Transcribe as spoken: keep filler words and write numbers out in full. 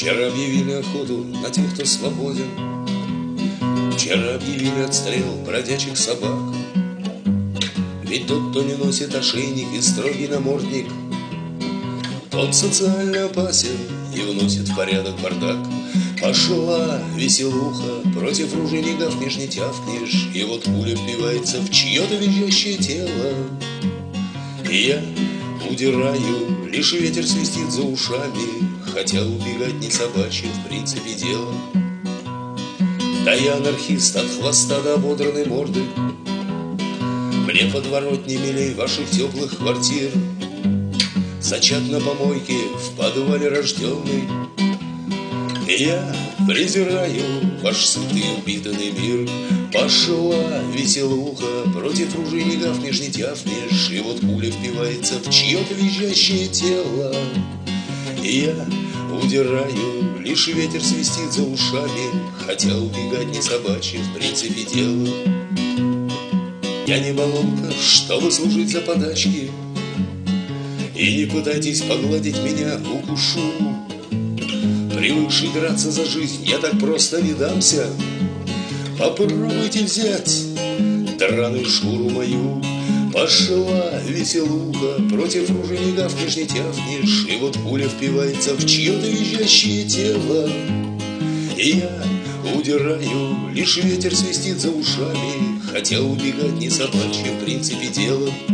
Вчера объявили охоту на тех, кто свободен. Вчера объявили отстрел бродячих собак. Ведь тот, кто не носит ошейник и строгий намордник, тот социально опасен и вносит в порядок бардак. Пошла веселуха, против ружей не гавкнешь, не тявкнешь, и вот пуля впивается в чье-то визжащее тело. И я удираю, лишь ветер свистит за ушами, хотя убегать не собачье в принципе дело. Да я анархист от хвоста до ободранной морды. Мне подворотни милей ваших теплых квартир. Зачат на помойке в подвале рожденный. И я презираю ваш сытый упитанный мир. Пошла веселуха, против ружей не гавкнешь, не тявкнешь, и вот пуля впивается в чье-то визжащее тело. И я удираю, лишь ветер свистит за ушами, хотя убегать не собачье в принципе дело. Я не баллонка, чтобы служить за подачки, и не пытайтесь погладить меня, укушу. Привыкший драться за жизнь, я так просто не дамся. Попробуйте взять драную шкуру мою. Пошла веселуха, против ружей не гавкнешь, не тявкнешь, и вот пуля впивается в чье-то визжащее тело. И я удираю, лишь ветер свистит за ушами, хотя убегать не собачье в принципе дело.